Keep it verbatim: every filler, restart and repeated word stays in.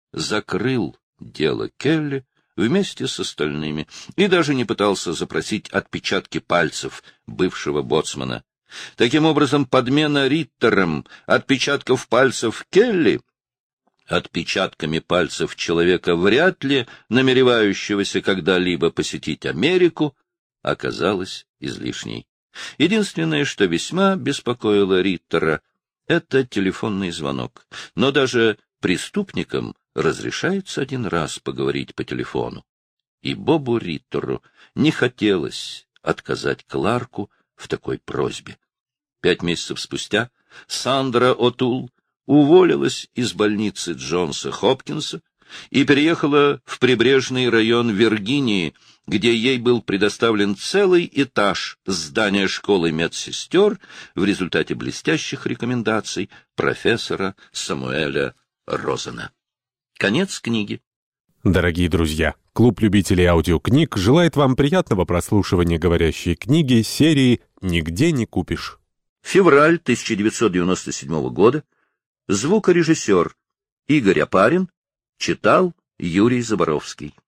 закрыл дело Келли вместе с остальными и даже не пытался запросить отпечатки пальцев бывшего боцмана. Таким образом, подмена Риттером отпечатков пальцев Келли отпечатками пальцев человека, вряд ли намеревающегося когда-либо посетить Америку, оказалась излишней. Единственное, что весьма беспокоило Риттера, это телефонный звонок. Но даже преступникам разрешается один раз поговорить по телефону. И Бобу Риттеру не хотелось отказать Кларку в такой просьбе. Пять месяцев спустя Сандра О'Тул уволилась из больницы Джонса Хопкинса и переехала в прибрежный район Виргинии, где ей был предоставлен целый этаж здания школы медсестер в результате блестящих рекомендаций профессора Самуэля Розена. Конец книги. Дорогие друзья, клуб любителей аудиокниг желает вам приятного прослушивания говорящей книги серии «Нигде не купишь». Февраль тысяча девятьсот девяносто седьмого года. Звукорежиссер Игорь Опарин читал Юрий Заборовский.